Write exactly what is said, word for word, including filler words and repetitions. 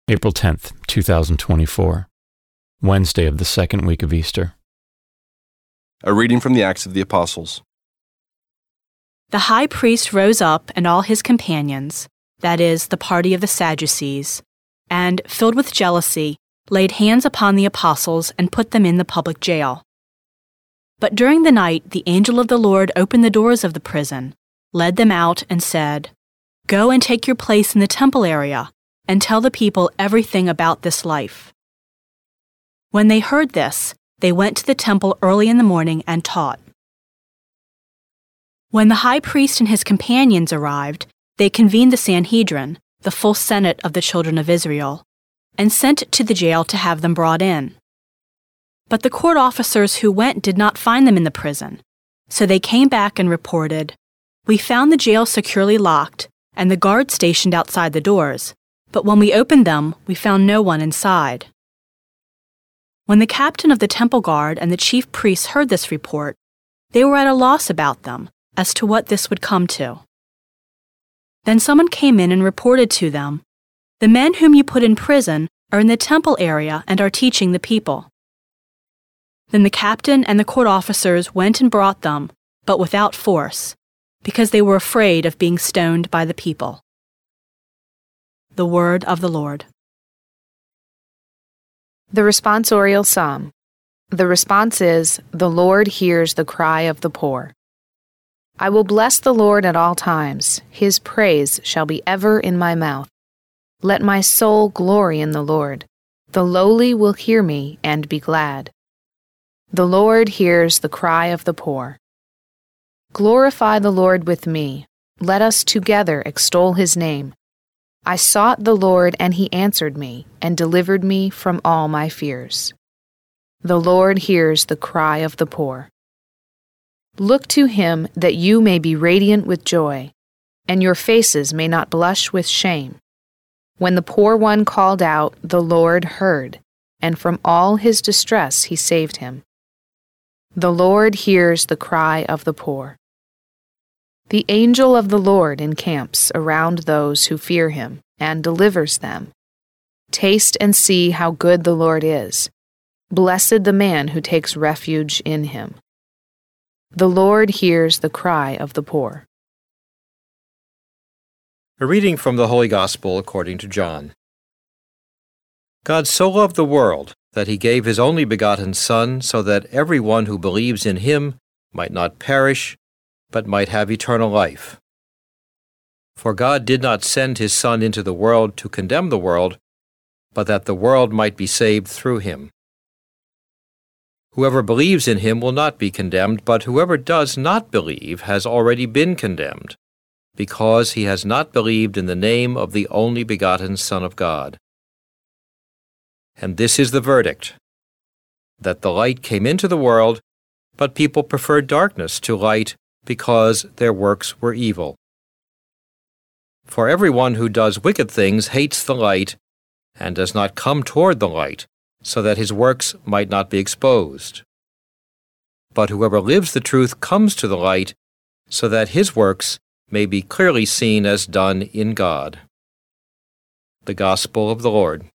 April tenth, two thousand twenty-four, Wednesday of the second week of Easter. A reading from the Acts of the Apostles. The high priest rose up and all his companions, that is, the party of the Sadducees, and, filled with jealousy, laid hands upon the apostles and put them in the public jail. But during the night the angel of the Lord opened the doors of the prison, led them out, and said, "Go and take your place in the temple area, and tell the people everything about this life." When they heard this, they went to the temple early in the morning and taught. When the high priest and his companions arrived, they convened the Sanhedrin, the full Senate of the children of Israel, and sent to the jail to have them brought in. But the court officers who went did not find them in the prison, so they came back and reported, "We found the jail securely locked and the guards stationed outside the doors, but when we opened them, we found no one inside." When the captain of the temple guard and the chief priests heard this report, they were at a loss about them as to what this would come to. Then someone came in and reported to them, "The men whom you put in prison are in the temple area and are teaching the people." Then the captain and the court officers went and brought them, but without force, because they were afraid of being stoned by the people. The word of the Lord. The responsorial psalm. The response is, "The Lord hears the cry of the poor." I will bless the Lord at all times. His praise shall be ever in my mouth. Let my soul glory in the Lord. The lowly will hear me and be glad. The Lord hears the cry of the poor. Glorify the Lord with me. Let us together extol his name. I sought the Lord, and he answered me, and delivered me from all my fears. The Lord hears the cry of the poor. Look to him that you may be radiant with joy, and your faces may not blush with shame. When the poor one called out, the Lord heard, and from all his distress he saved him. The Lord hears the cry of the poor. The angel of the Lord encamps around those who fear him and delivers them. Taste and see how good the Lord is. Blessed the man who takes refuge in him. The Lord hears the cry of the poor. A reading from the Holy Gospel according to John. God so loved the world that he gave his only begotten Son, so that everyone who believes in him might not perish, but might have eternal life. For God did not send his Son into the world to condemn the world, but that the world might be saved through him. Whoever believes in him will not be condemned, but whoever does not believe has already been condemned, because he has not believed in the name of the only begotten Son of God. And this is the verdict, that the light came into the world, but people preferred darkness to light because their works were evil. For everyone who does wicked things hates the light and does not come toward the light, so that his works might not be exposed. But whoever lives the truth comes to the light, so that his works may be clearly seen as done in God. The Gospel of the Lord.